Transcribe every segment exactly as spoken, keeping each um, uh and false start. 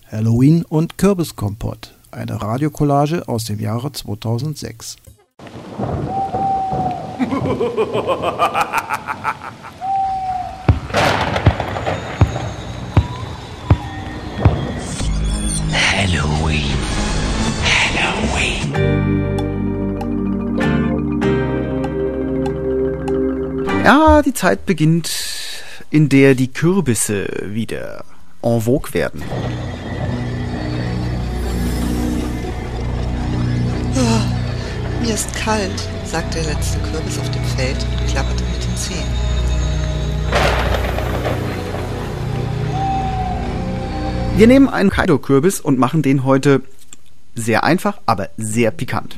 Halloween und Kürbiskompott, eine Radiocollage aus dem Jahre zweitausendsechs. Halloween. Halloween. Ja, die Zeit beginnt, in der die Kürbisse wieder en vogue werden. Oh, mir ist kalt, sagte der letzte Kürbis auf dem Feld und klapperte mit den Zähnen. Wir nehmen einen Kaido-Kürbis und machen den heute sehr einfach, aber sehr pikant.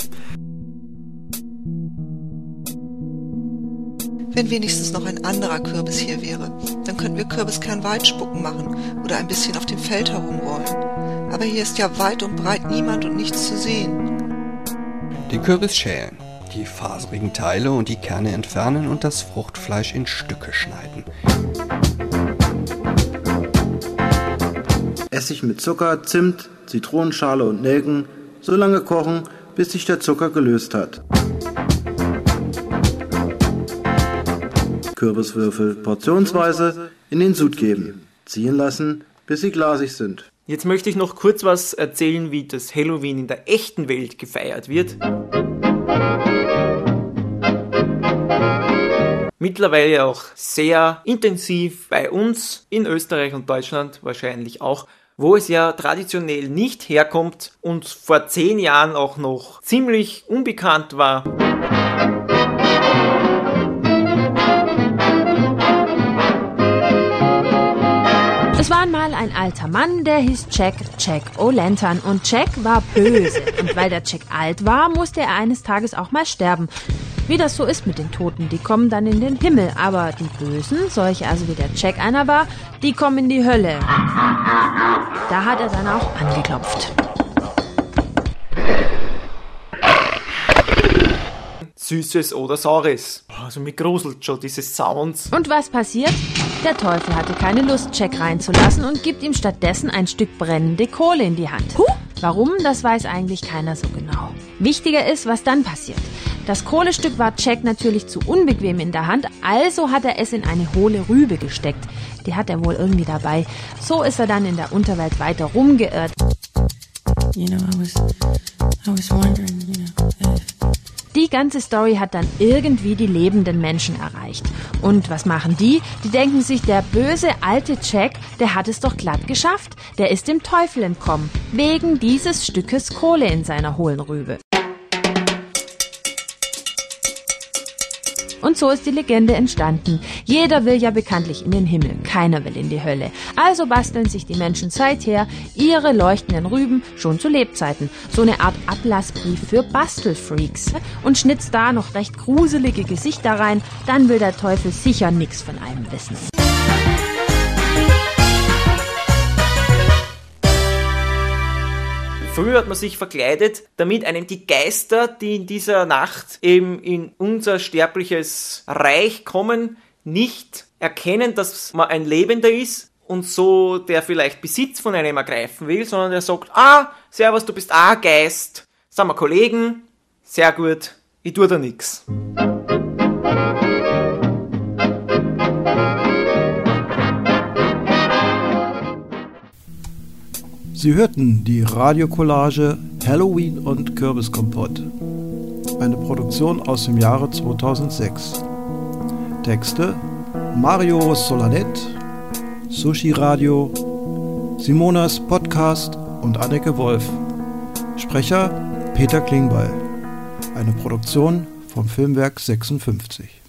Wenn wenigstens noch ein anderer Kürbis hier wäre, dann könnten wir Kürbiskernweitspucken machen oder ein bisschen auf dem Feld herumrollen. Aber hier ist ja weit und breit niemand und nichts zu sehen. Den Kürbis schälen, die faserigen Teile und die Kerne entfernen und das Fruchtfleisch in Stücke schneiden. Essig mit Zucker, Zimt, Zitronenschale und Nelken so lange kochen, bis sich der Zucker gelöst hat. Kürbiswürfel portionsweise in den Sud geben. Ziehen lassen, bis sie glasig sind. Jetzt möchte ich noch kurz was erzählen, wie das Halloween in der echten Welt gefeiert wird. Mittlerweile auch sehr intensiv bei uns in Österreich und Deutschland wahrscheinlich auch, wo es ja traditionell nicht herkommt und vor zehn Jahren auch noch ziemlich unbekannt war. Es war einmal ein alter Mann, der hieß Jack, Jack O'Lantern, und Jack war böse. Und weil der Jack alt war, musste er eines Tages auch mal sterben. Wie das so ist mit den Toten, die kommen dann in den Himmel, aber die Bösen, solche also wie der Jack einer war, die kommen in die Hölle. Da hat er dann auch angeklopft. Süßes oder Saures. Also mich gruselt schon diese Sounds. Und was passiert? Der Teufel hatte keine Lust, Jack reinzulassen und gibt ihm stattdessen ein Stück brennende Kohle in die Hand. Huh? Warum, das weiß eigentlich keiner so genau. Wichtiger ist, was dann passiert. Das Kohlestück war Jack natürlich zu unbequem in der Hand, also hat er es in eine hohle Rübe gesteckt. Die hat er wohl irgendwie dabei. So ist er dann in der Unterwelt weiter rumgeirrt. You know, I was, I was wondering, you know, if Die ganze Story hat dann irgendwie die lebenden Menschen erreicht. Und was machen die? Die denken sich, der böse alte Jack, der hat es doch glatt geschafft. Der ist dem Teufel entkommen, wegen dieses Stückes Kohle in seiner hohlen Rübe. Und so ist die Legende entstanden. Jeder will ja bekanntlich in den Himmel, keiner will in die Hölle. Also basteln sich die Menschen seither ihre leuchtenden Rüben schon zu Lebzeiten. So eine Art Ablassbrief für Bastelfreaks. Und schnitzt da noch recht gruselige Gesichter rein, dann will der Teufel sicher nix von einem wissen. Früher hat man sich verkleidet, damit einem die Geister, die in dieser Nacht eben in unser sterbliches Reich kommen, nicht erkennen, dass man ein Lebender ist und so der vielleicht Besitz von einem ergreifen will, sondern der sagt, ah, servus, du bist auch ein Geist, sind wir Kollegen, sehr gut, ich tue da nix. Sie hörten die Radiocollage Halloween und Kürbiskompott, eine Produktion aus dem Jahre zweitausendsechs. Texte Mario Solanet, Sushi Radio, Simonas Podcast und Anneke Wolf. Sprecher Peter Klingbeil. Eine Produktion vom Filmwerk sechsundfünfzig.